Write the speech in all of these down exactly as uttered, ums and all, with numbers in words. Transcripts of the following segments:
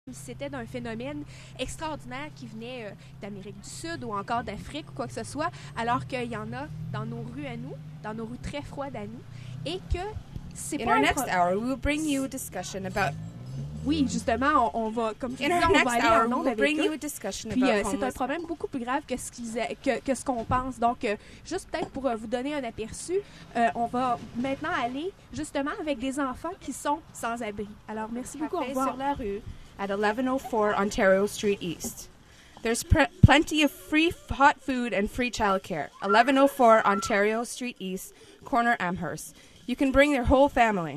C'était d'un phénomène extraordinaire qui venait euh, d'Amérique du Sud ou encore d'Afrique ou quoi que ce soit, alors qu'il y en a dans nos rues à nous, dans nos rues très froides à nous, et que c'est In pas our un next pro- hour, we will bring you a discussion about. Oui, justement, on, on va, comme je In disais, our on va next aller hour, en we onde will avec bring you eux. a discussion Puis about euh, c'est un homeless. problème beaucoup plus grave que ce, qu'ils a- que, que ce qu'on pense. Donc, euh, juste peut-être pour euh, vous donner un aperçu, euh, on va maintenant aller justement avec des enfants qui sont sans abri. Alors, merci beaucoup. Au Café revoir. sur la rue at eleven oh four Ontario Street East. There's pre- plenty of free f- hot food and free childcare. eleven oh four Ontario Street East, corner Amherst. You can bring your whole family.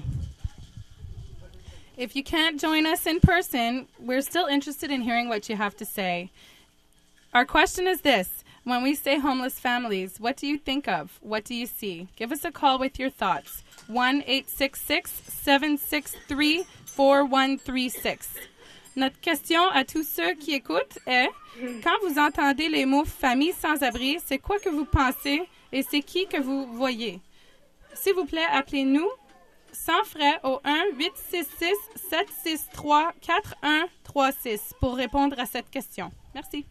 If you can't join us in person, we're still interested in hearing what you have to say. Our question is this. When we say homeless families, what do you think of? What do you see? Give us a call with your thoughts. one eight six six, seven six three, four one three six. Notre question à tous ceux qui écoutent est, quand vous entendez les mots famille sans abri, c'est quoi que vous pensez et c'est qui que vous voyez? S'il vous plaît, appelez-nous sans frais au un huit six six, sept six trois, quatre un trois six pour répondre à cette question. Merci.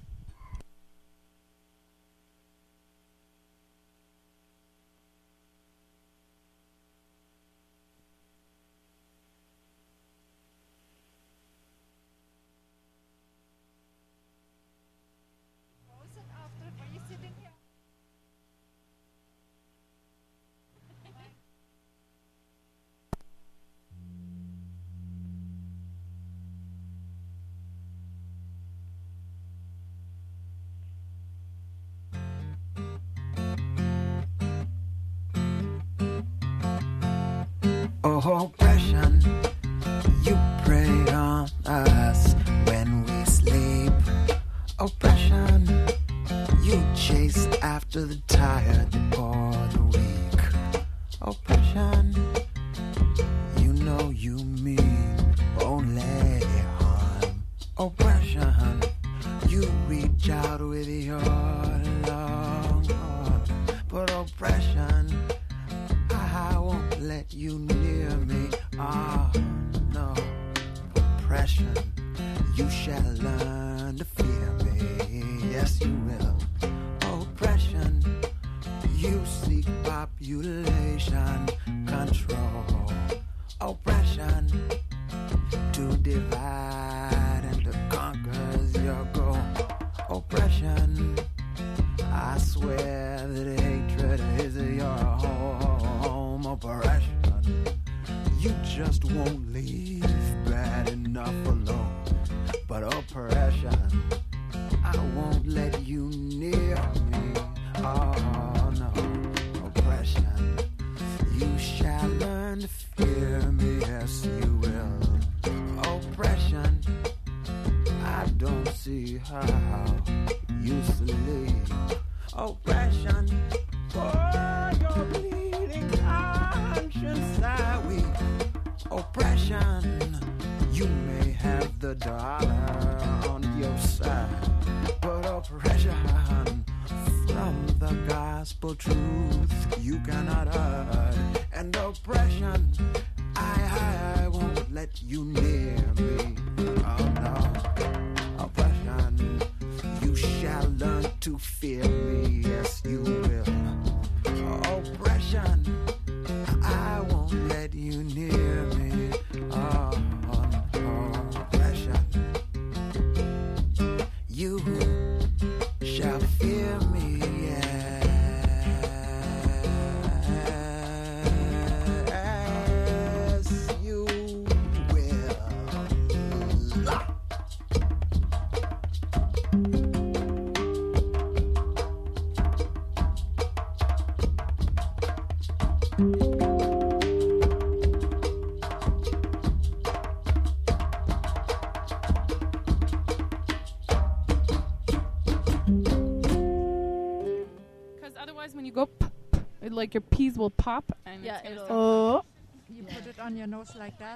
Oh, oppression, you prey on us when we sleep. Oppression, you chase after the tired or the weak. Oppression, you know you mean only harm. Oppression, you reach out with your long arm. But oppression, I won't let you near me. Ah, no. Oppression, you shall learn to fear me. Yes, you will. Oppression, you seek population control. Oppression, to divide and to conquer is your goal. Oppression, I swear that hatred is your home. Oppression, you just won't leave bad enough alone. But oppression, I won't let you near me. Oh no, oppression, you shall learn to fear me. Yes, you will. Oppression, I don't see how you sleep. Oppression, for your bleeding conscience I weep. Oppression, you may have the dollar on your side, but oppression from the gospel truth you cannot hide. And oppression, I, I won't let you near me. Oh no, oppression, you shall learn to fear me. Yes, you will. Oppression, I won't let you near me. Oh, oh, oppression, you shall fear me. Yes, you will. Because otherwise when you go, p- p- it, like your peas will pop. And Yeah, it's gonna it'll- start- Oh. You put it on your nose like that.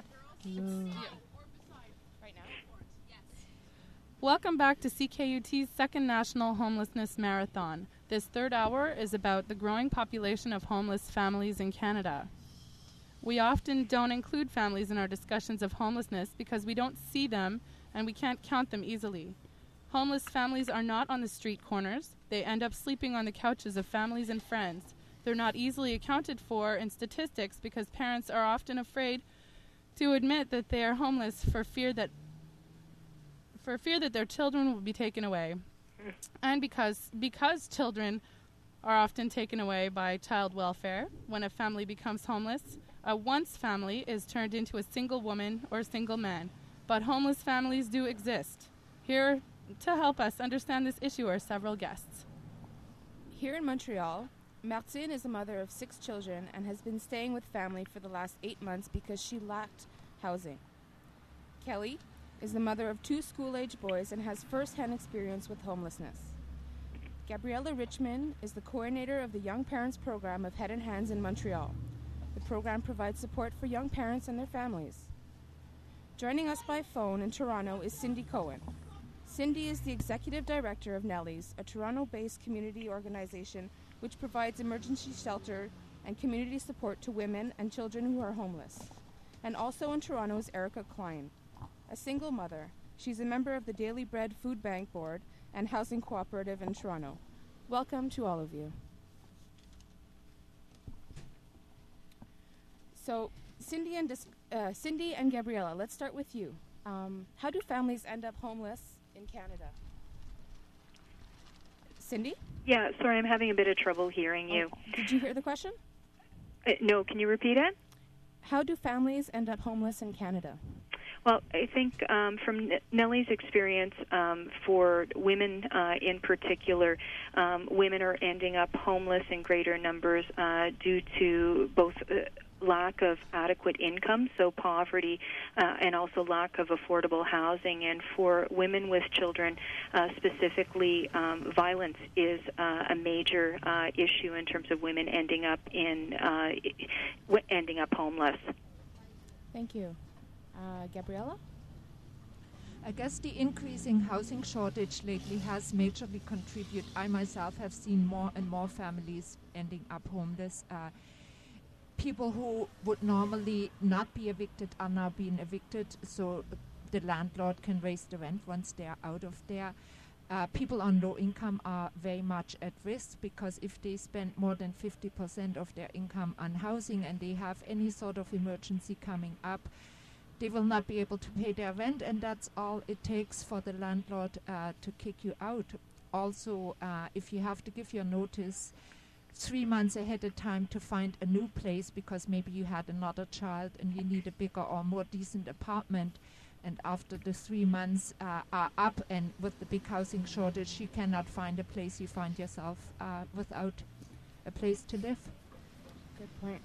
Welcome back to C K U T's second National Homelessness Marathon. This third hour is about the growing population of homeless families in Canada. We often don't include families in our discussions of homelessness because we don't see them and we can't count them easily. Homeless families are not on the street corners. They end up sleeping on the couches of families and friends. They're not easily accounted for in statistics because parents are often afraid to admit that they are homeless for fear that for fear that their children will be taken away. And because because children are often taken away by child welfare, when a family becomes homeless, a once family is turned into a single woman or single man. But homeless families do exist. Here to help us understand this issue are several guests. Here in Montreal, Martine is a mother of six children and has been staying with family for the last eight months because she lacked housing. Kelly is the mother of two school-age boys and has first-hand experience with homelessness. Gabriella Richmond is the coordinator of the Young Parents Program of Head and Hands in Montreal. The program provides support for young parents and their families. Joining us by phone in Toronto is Cindy Cohen. Cindy is the executive director of Nellies, a Toronto-based community organization which provides emergency shelter and community support to women and children who are homeless. And also in Toronto is Erica Klein, a single mother. She's a member of the Daily Bread Food Bank Board and Housing Cooperative in Toronto. Welcome to all of you. So, Cindy and Dis- uh, Cindy and Gabriella, let's start with you. Um, how do families end up homeless in Canada? Cindy? Yeah, sorry, I'm having a bit of trouble hearing you. Oh, did you hear the question? Uh, no, can you repeat it? How do families end up homeless in Canada? Well, I think um, from N- Nellie's experience, um, for women uh, in particular, um, women are ending up homeless in greater numbers uh, due to both uh, lack of adequate income, so poverty, uh, and also lack of affordable housing. And for women with children, uh, specifically, um, violence is uh, a major uh, issue in terms of women ending up in uh, w- ending up homeless. Thank you. Uh, Gabriella? I guess the increasing housing shortage lately has majorly contributed. I myself have seen more and more families ending up homeless. Uh, people who would normally not be evicted are now being evicted, so the landlord can raise the rent once they are out of there. Uh, people on low income are very much at risk because if they spend more than fifty percent of their income on housing and they have any sort of emergency coming up, they will not be able to pay their rent, and that's all it takes for the landlord uh, to kick you out. Also, uh, if you have to give your notice three months ahead of time to find a new place because maybe you had another child and you need a bigger or more decent apartment, and after the three months uh, are up and with the big housing shortage, you cannot find a place, you find yourself uh, without a place to live. Good point.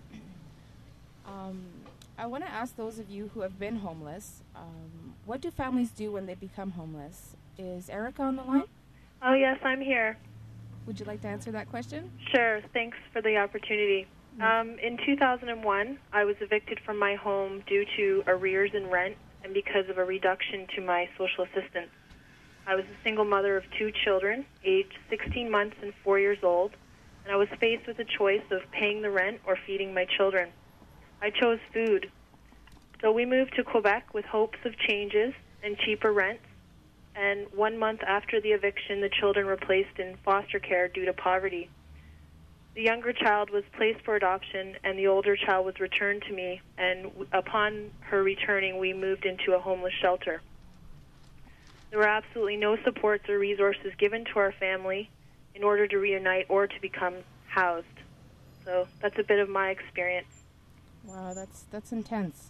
Um, I want to ask those of you who have been homeless, um, what do families do when they become homeless? Is Erica on the line? Oh, yes, I'm here. Would you like to answer that question? Sure. Thanks for the opportunity. Um, in two thousand one, I was evicted from my home due to arrears in rent and because of a reduction to my social assistance. I was a single mother of two children, aged sixteen months and four years old, and I was faced with a choice of paying the rent or feeding my children. I chose food. So we moved to Quebec with hopes of changes and cheaper rents. And one month after the eviction, the children were placed in foster care due to poverty. The younger child was placed for adoption, and the older child was returned to me. And w- upon her returning, we moved into a homeless shelter. There were absolutely no supports or resources given to our family in order to reunite or to become housed. So that's a bit of my experience. Wow, that's that's intense.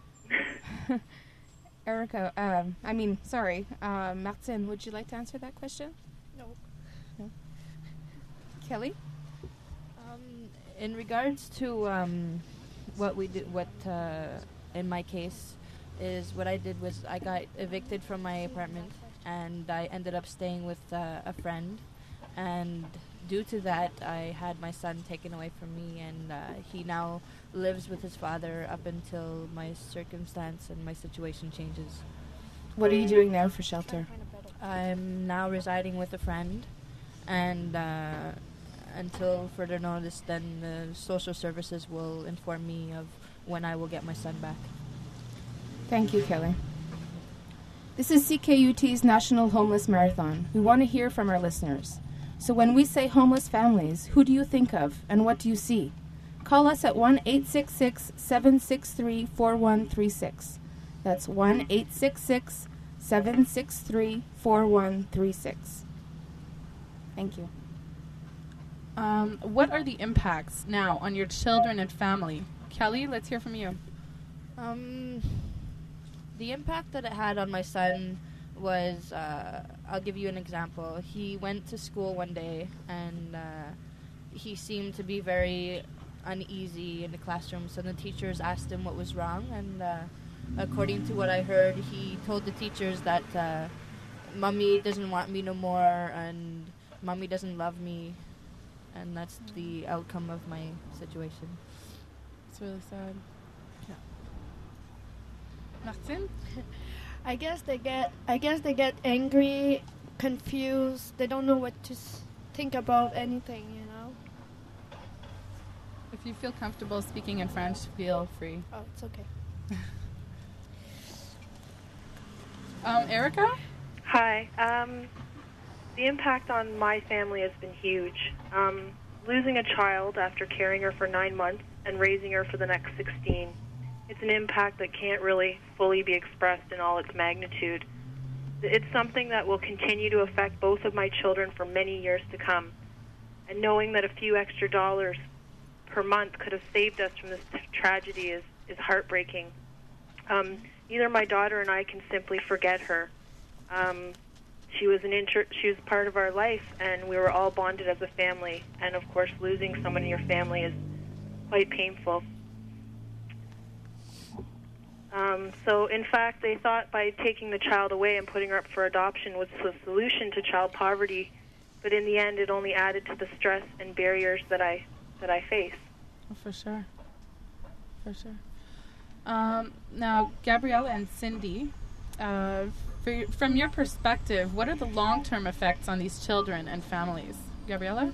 Erica, um, I mean, sorry, uh, Martin, would you like to answer that question? No. No. Kelly? Um, in regards to um, what we did, what uh, in my case is what I did was I got evicted from my apartment and I ended up staying with uh, a friend, and due to that I had my son taken away from me, and uh, he now lives with his father up until my circumstance and my situation changes. What are you doing now for shelter? I'm now residing with a friend, and uh, until further notice, then the social services will inform me of when I will get my son back. Thank you, Kelly. This is C K U T's National Homeless Marathon. We want to hear from our listeners. So when we say homeless families, who do you think of and what do you see? Call us at one eight six six, seven six three, four one three six. That's one eight six six, seven six three, four one three six. Thank you. Um, what are the impacts now on your children and family? Kelly, let's hear from you. Um, the impact that it had on my son was, uh, I'll give you an example. He went to school one day and uh, he seemed to be very uneasy in the classroom. So the teachers asked him what was wrong, and uh, according to what I heard, he told the teachers that uh, Mommy doesn't want me no more and Mommy doesn't love me, and that's the outcome of my situation. It's really sad. Yeah. Martin? I guess they get. I guess they get angry, confused. They don't know what to s- think about anything. You know. If you feel comfortable speaking in French, feel free. Oh, it's okay. Um, Erica? Hi. Um, the impact on my family has been huge. Um, losing a child after carrying her for nine months and raising her for the next sixteen, it's an impact that can't really fully be expressed in all its magnitude. It's something that will continue to affect both of my children for many years to come. And knowing that a few extra dollars per month could have saved us from this tragedy is, is heartbreaking. Um, neither my daughter and I can simply forget her. Um, she was an inter- she was part of our life, and we were all bonded as a family. And of course, losing someone in your family is quite painful. Um, so, in fact, they thought by taking the child away and putting her up for adoption was the solution to child poverty. But in the end, it only added to the stress and barriers that I that I face. Oh, for sure. For sure. Um, now, Gabriella and Cindy, uh, for, from your perspective, what are the long-term effects on these children and families? Gabriella?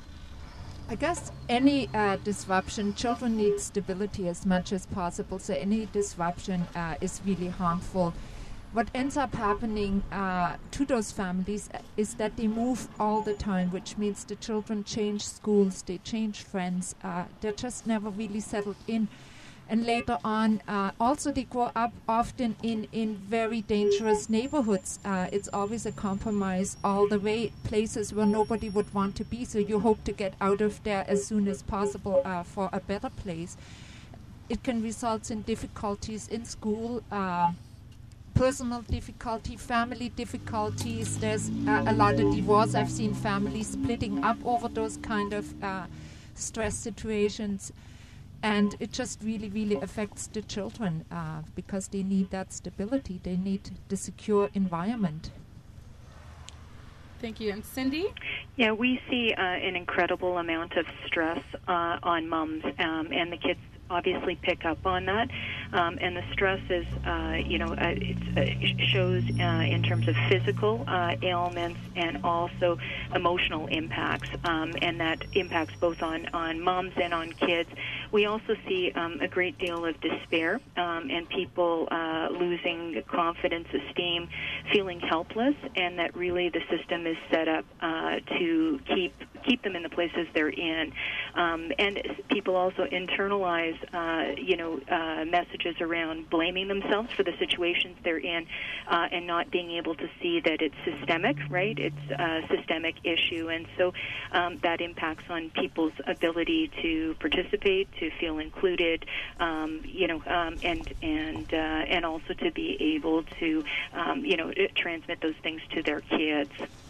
I guess any uh, disruption, children need stability as much as possible, so any disruption uh, is really harmful. What ends up happening uh, to those families is that they move all the time, which means the children change schools, they change friends, uh, they're just never really settled in. And later on, uh, also they grow up often in, in very dangerous neighborhoods. Uh, it's always a compromise all the way, places where nobody would want to be, so you hope to get out of there as soon as possible uh, for a better place. It can result in difficulties in school, uh, personal difficulty, family difficulties. There's uh, a lot of divorce. I've seen families splitting up over those kind of uh, stress situations. And it just really, really affects the children uh, because they need that stability. They need the secure environment. Thank you. And Cindy? Yeah, we see uh, an incredible amount of stress uh, on moms, um, and the kids obviously pick up on that. Um, and the stress is, uh, you know, uh, it's, uh, it shows uh, in terms of physical uh, ailments and also emotional impacts, um, and that impacts both on, on moms and on kids. We also see um, a great deal of despair um, and people uh, losing confidence, esteem, feeling helpless, and that really the system is set up uh, to keep keep them in the places they're in. Um, and people also internalize, uh, you know, uh, messages around blaming themselves for the situations they're in uh, and not being able to see that it's systemic, right? It's a systemic issue. And so um, that impacts on people's ability to participate, to feel included, um, you know, um, and and uh, and also to be able to, um, you know, transmit those things to their kids.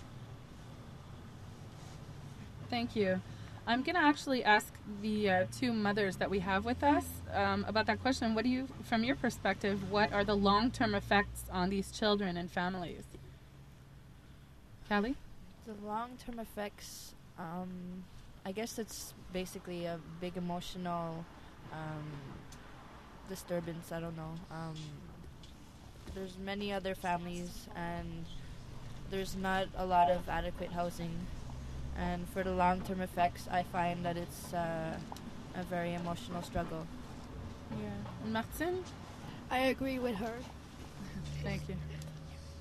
Thank you. I'm going to actually ask the uh, two mothers that we have with us um, about that question. What do you, from your perspective, what are the long-term effects on these children and families? Callie? The long-term effects, um, I guess it's basically a big emotional um, disturbance. I don't know. Um, there's many other families, and there's not a lot of adequate housing. And for the long-term effects, I find that it's uh, a very emotional struggle. Yeah. And Martin? I agree with her. Thank you.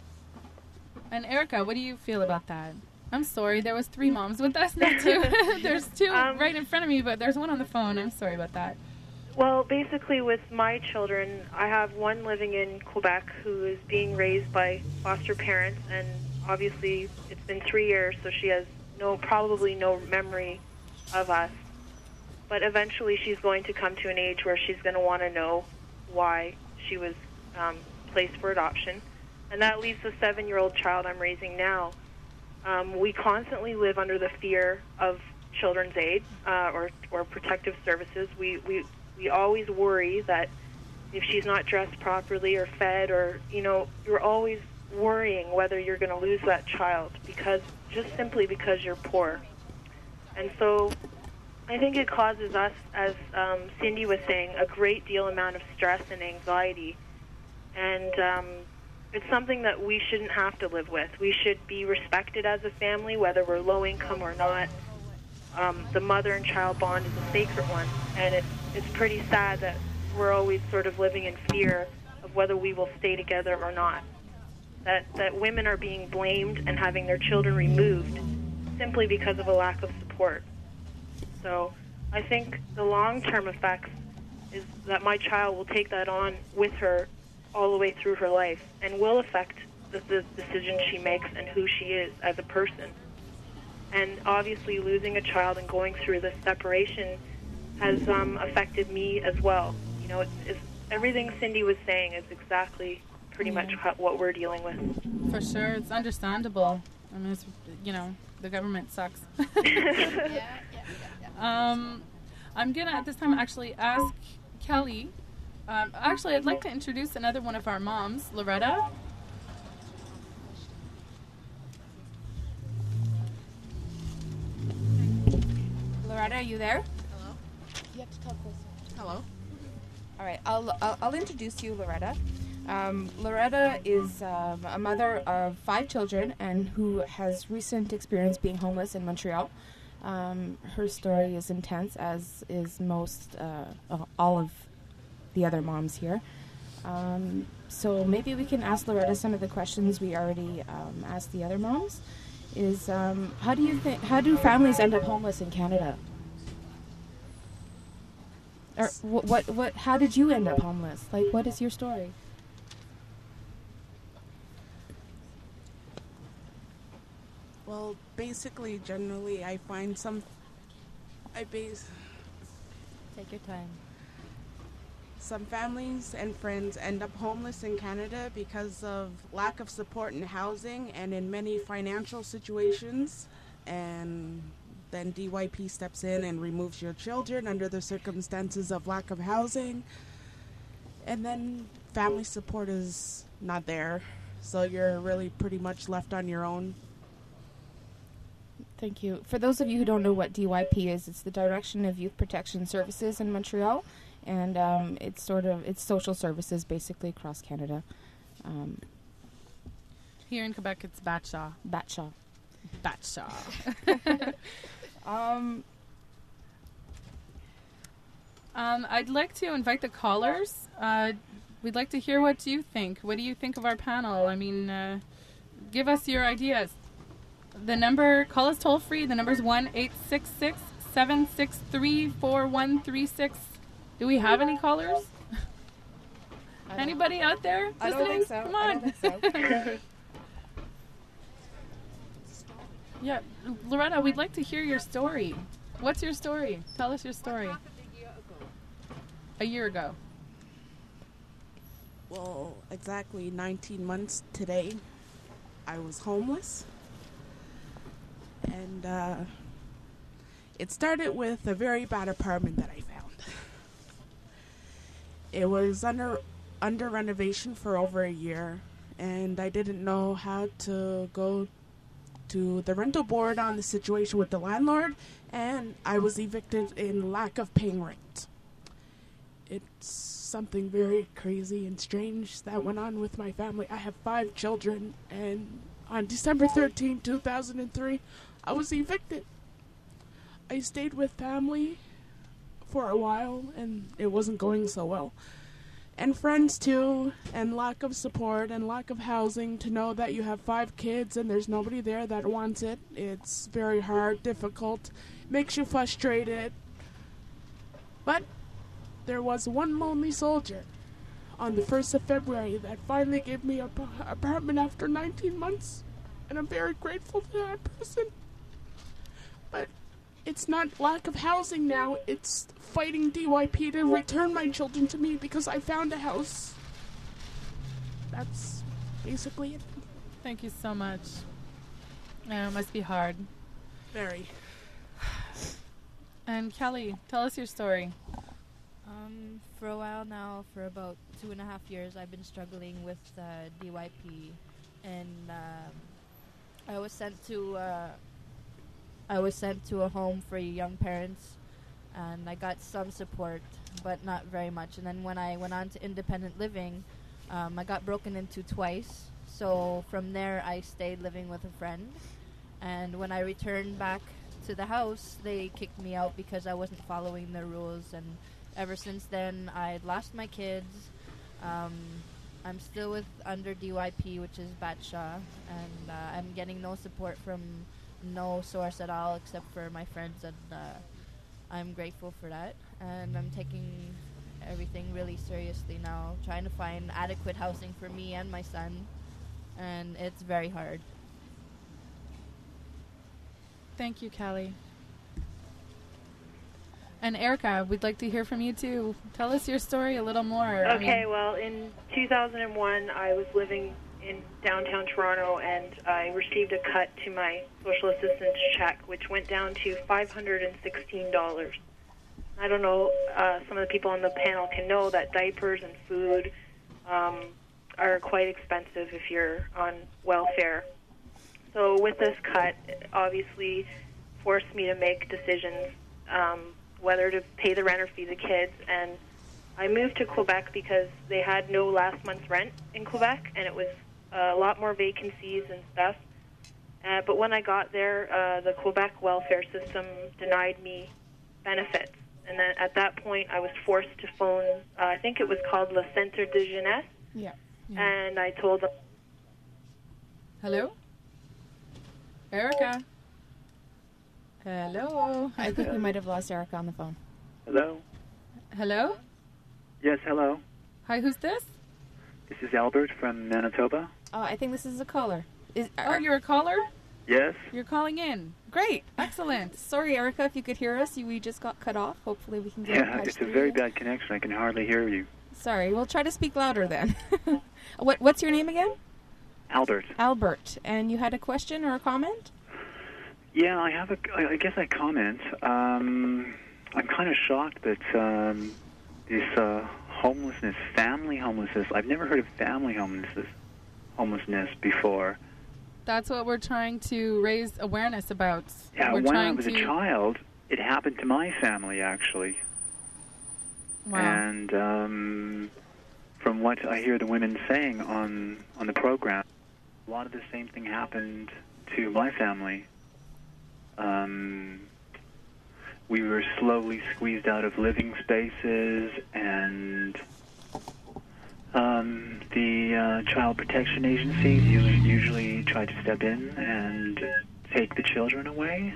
And Erica, what do you feel about that? I'm sorry, there was three moms with us, not two. There's two Um, right in front of me, but there's one on the phone. I'm sorry about that. Well, basically with my children, I have one living in Quebec who is being raised by foster parents, and obviously it's been three years, so she has no, probably no memory of us. But eventually she's going to come to an age where she's going to want to know why she was um, placed for adoption. And that leaves the seven-year-old child I'm raising now. Um, we constantly live under the fear of children's aid uh, or, or protective services. We, we, we always worry that if she's not dressed properly or fed or, you know, you're always worrying whether you're going to lose that child because just simply because you're poor. And so I think it causes us, as um, Cindy was saying, a great deal amount of stress and anxiety. And um, it's something that we shouldn't have to live with. We should be respected as a family, whether we're low income or not. Um, the mother and child bond is a sacred one. And it's, it's pretty sad that we're always sort of living in fear of whether we will stay together or not. That, that women are being blamed and having their children removed simply because of a lack of support. So I think the long-term effects is that my child will take that on with her all the way through her life and will affect the, the decisions she makes and who she is as a person. And obviously losing a child and going through this separation has um, affected me as well. You know, it's, it's, everything Cindy was saying is exactly pretty Yeah. much how, what we're dealing with. For sure, it's understandable. I mean, it's, you know, the government sucks. Um, I'm going to, at this time, actually ask Kelly. Um, actually, I'd like to introduce another one of our moms, Loretta. Loretta, are you there? Hello? You have to talk closer. Hello. All right, I'll, I'll, I'll introduce you, Loretta. Um, Loretta is um, a mother of five children and who has recent experience being homeless in Montreal. Um, her story is intense, as is most uh, uh, all of the other moms here. Um, so maybe we can ask Loretta some of the questions we already um, asked the other moms. Is um, how do you think? How do families end up homeless in Canada? Or what? What? What? How did you end up homeless? Like, what is your story? Well, basically, generally, I find some. I base. Take your time. Some families and friends end up homeless in Canada because of lack of support in housing and in many financial situations. And then D Y P steps in and removes your children under the circumstances of lack of housing. And then family support is not there. So you're really pretty much left on your own. Thank you. For those of you who don't know what D Y P is, it's the Direction of Youth Protection Services in Montreal, and um, it's sort of it's social services basically across Canada. Um, Here in Quebec, it's Batshaw. Batshaw. Batshaw. um, um, I'd like to invite the callers. Uh, we'd like to hear what you think. What do you think of our panel? I mean, uh, give us your ideas. The number, call us toll free. The number is one eight six six, seven six three, four one three six. Do we have any callers? Anybody out there listening? I don't think so. Come I on. don't think so. Yeah, Loretta, we'd like to hear your story. What's your story? Tell us your story. A year ago. Well, exactly nineteen months today, I was homeless. And uh, it started with a very bad apartment that I found. It was under under renovation for over a year, and I didn't know how to go to the rental board on the situation with the landlord, and I was evicted in lack of paying rent. It's something very crazy and strange that went on with my family. I have five children, and on December thirteenth, two thousand three, I was evicted. I stayed with family for a while, and it wasn't going so well. and friends too, and lack of support and lack of housing. To know that you have five kids and there's nobody there that wants it, it's very hard, difficult, makes you frustrated. But there was one lonely soldier on the first of February that finally gave me an apartment after nineteen months, and I'm very grateful to that person. But it's not lack of housing now, it's fighting D Y P to return my children to me because I found a house. That's basically it. Thank you so much. Yeah, it must be hard. Very. And Kelly, tell us your story. Um, for a while now, for about two and a half years, I've been struggling with uh, D Y P, and um, I was sent to uh, I was sent to a home for young parents, and I got some support, but not very much. And then when I went on to independent living, um, I got broken into twice. So from there, I stayed living with a friend, and when I returned back to the house, they kicked me out because I wasn't following the rules. And ever since then, I lost my kids. Um, I'm still with under D Y P, which is Batsha, and uh, I'm getting no support from no source at all except for my friends, and uh, I'm grateful for that. And I'm taking everything really seriously now, trying to find adequate housing for me and my son, and it's very hard. Thank you, Kelly. And Erica, we'd like to hear from you too. Tell us your story a little more. I Okay, mean, well, in two thousand one, I was living in downtown Toronto, and I received a cut to my social assistance check, which went down to five hundred sixteen dollars. I don't know, uh, some of the people on the panel can know that diapers and food um, are quite expensive if you're on welfare. So with this cut, it obviously forced me to make decisions, um, whether to pay the rent or feed the kids. And I moved to Quebec because they had no last month's rent in Quebec, and it was uh, a lot more vacancies and stuff. Uh, but when I got there, uh, the Quebec welfare system denied me benefits. And then at that point, I was forced to phone, uh, I think it was called Le Centre de Jeunesse. Yeah. yeah. And I told them... Hello? Erica? Hello? I think we might have lost Erica on the phone. Hello? Hello? Yes, hello. Hi, who's this? This is Albert from Manitoba. Oh, I think this is a caller. Is, Oh, you're a caller? Yes? You're calling in. Great. Excellent. Sorry, Erica, if you could hear us. You, we just got cut off. Hopefully we can get in Yeah, touch it's a through very you. bad connection. I can hardly hear you. Sorry, we'll try to speak louder then. what, what's your name again? Albert. Albert. And you had a question or a comment? Yeah, I have a, I I guess I comment. Um, I'm kind of shocked that um, this uh, homelessness, family homelessness, I've never heard of family homelessness, homelessness before. That's what we're trying to raise awareness about. Yeah, we're when I trying was to... a child, it happened to my family, actually. Wow. And um, from what I hear the women saying on, on the program, a lot of the same thing happened to my family. Um, we were slowly squeezed out of living spaces, and um, the uh, Child Protection Agencies usually, usually try to step in and take the children away.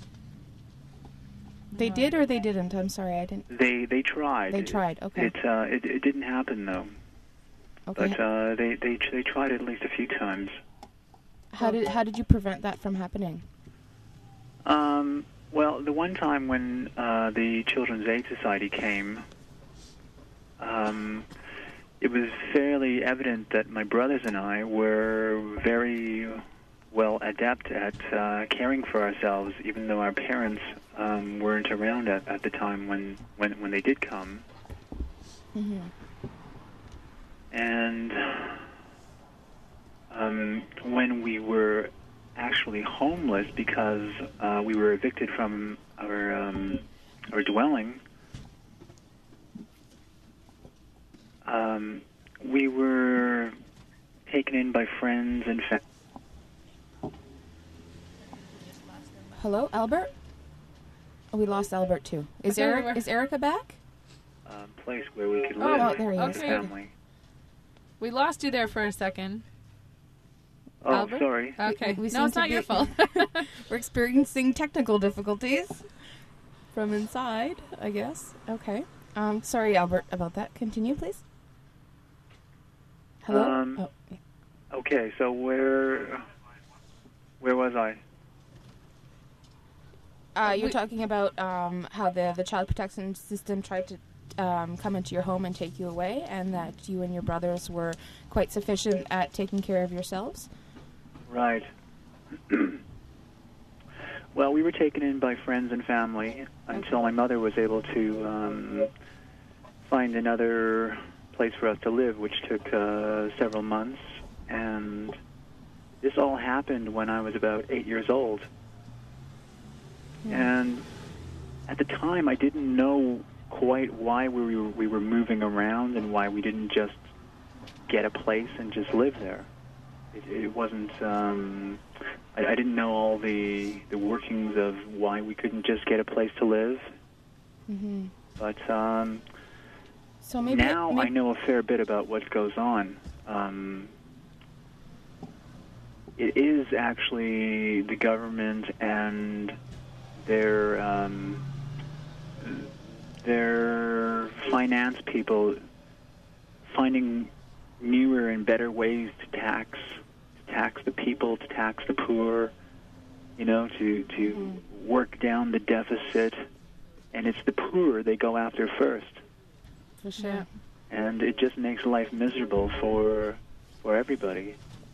They did or they didn't? I'm sorry, I didn't. They they tried. They tried, okay. It uh, it, it didn't happen though. Okay. But uh, they they they tried at least a few times. How did how did you prevent that from happening? Um, well, the one time when uh, the Children's Aid Society came, um, it was fairly evident that my brothers and I were very well adept at uh, caring for ourselves, even though our parents um, weren't around at, at the time when, when, when they did come. Mm-hmm. And um, when we were actually homeless because uh, we were evicted from our um, our dwelling, um, we were taken in by friends and family. Hello, Albert? Oh, we lost Albert too. Is Okay, Eric, we're- is Erica back? uh, place where we could Oh, live oh, there he as is. a family. We lost you there for a second. Oh, Albert? sorry. Okay. We- we no, seem it's to not your be- fault. We're experiencing technical difficulties from inside, I guess. Okay. Um, sorry, Albert, about that. Continue, please. Hello? Um, oh. Okay, so where where was I? Uh, you're talking about um, how the, the child protection system tried to um, come into your home and take you away, and that you and your brothers were quite sufficient at taking care of yourselves. Right. Well, we were taken in by friends and family until my mother was able to um, find another place for us to live, which took uh, several months. And this all happened when I was about eight years old. And at the time, I didn't know quite why we were, we were moving around and why we didn't just get a place and just live there. It, it wasn't. Um, I, I didn't know all the the workings of why we couldn't just get a place to live. Mm-hmm. But um, so maybe now maybe I know a fair bit about what goes on. Um, it is actually the government and their um, their finance people finding newer and better ways to tax to tax the people, to tax the poor, you know, to to Mm-hmm. work down the deficit, and it's the poor they go after first, For sure. and it just makes life miserable for for everybody.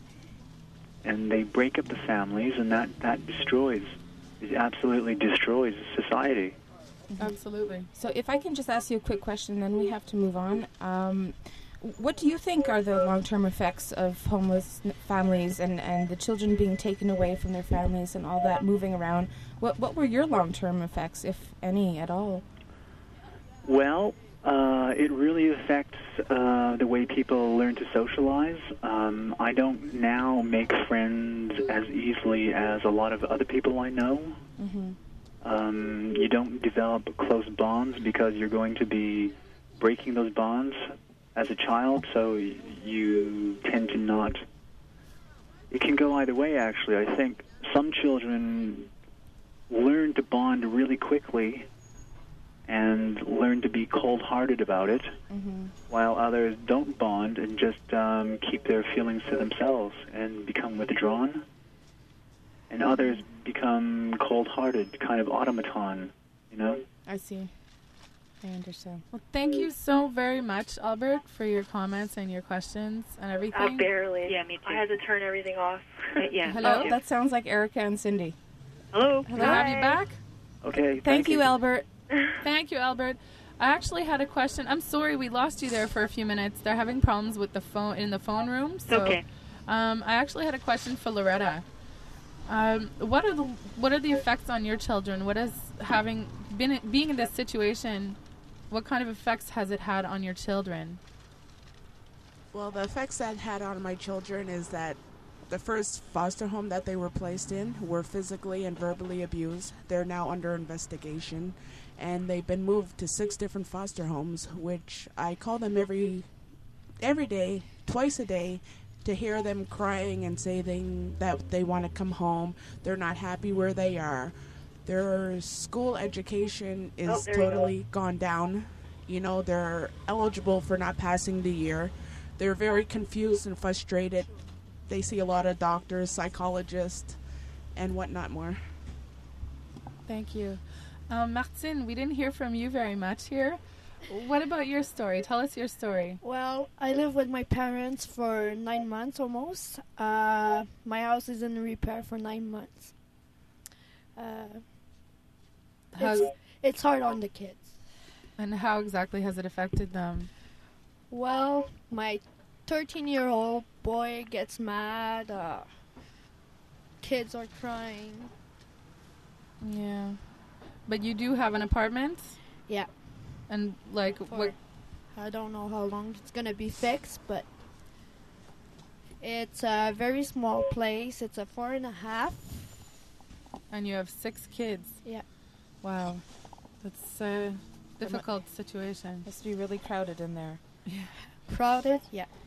And they break up the families, and that that destroys. It absolutely destroys society. Absolutely. So if I can just ask you a quick question, then we have to move on. Um, what do you think are the long-term effects of homeless n- families and, and the children being taken away from their families and all that moving around? What what were your long-term effects, if any, at all? Well, uh, it really affects uh, the way people learn to socialize. Um, I don't now make friends as easily as a lot of other people I know. Mm-hmm. Um, you don't develop close bonds because you're going to be breaking those bonds as a child, so y- you tend to not. It can go either way, actually. I think some children learn to bond really quickly and learn to be cold-hearted about it, Mm-hmm. while others don't bond and just um, keep their feelings to themselves and become withdrawn. And others become cold-hearted, kind of automaton, you know? I see. I understand. Well, thank you so very much, Albert, for your comments and your questions and everything. Uh, barely. Yeah, me too. I had to turn everything off. yeah. Hello? Oh, that sounds like Erica and Cindy. Hello. Can I have you back? Okay, Thank, thank you, Albert. Thank you, Albert. I actually had a question. I'm sorry we lost you there for a few minutes. They're having problems with the phone in the phone room. So, Okay. Um, I actually had a question for Loretta. Um, what are the what are the effects on your children? What has having been in, being in this situation? What kind of effects has it had on your children? Well, the effects that had on my children is that the first foster home that they were placed in were physically and verbally abused. They're now under investigation, and they've been moved to six different foster homes, which I call them every every day, twice a day, to hear them crying and saying that they want to come home. They're not happy where they are. Their school education is Oh, there you go. totally gone down. You know, they're eligible for not passing the year. They're very confused and frustrated. They see a lot of doctors, psychologists, and whatnot more. Thank you. Um, Martine, we didn't hear from you very much here. What about your story? Tell us your story. Well, I live with my parents for nine months almost. Uh, my house is in repair for nine months. Uh, How's, it's, it's hard on the kids. and how exactly has it affected them? Well, my thirteen-year-old boy gets mad. Uh, kids are crying. Yeah. But you do have an apartment? Yeah. And, like, For, what... I don't know how long it's going to be fixed, but it's a very small place. It's a four and a half. And you have six kids? Yeah. Wow. That's, uh... difficult situation. Must be really crowded in there. Crowded? Yeah.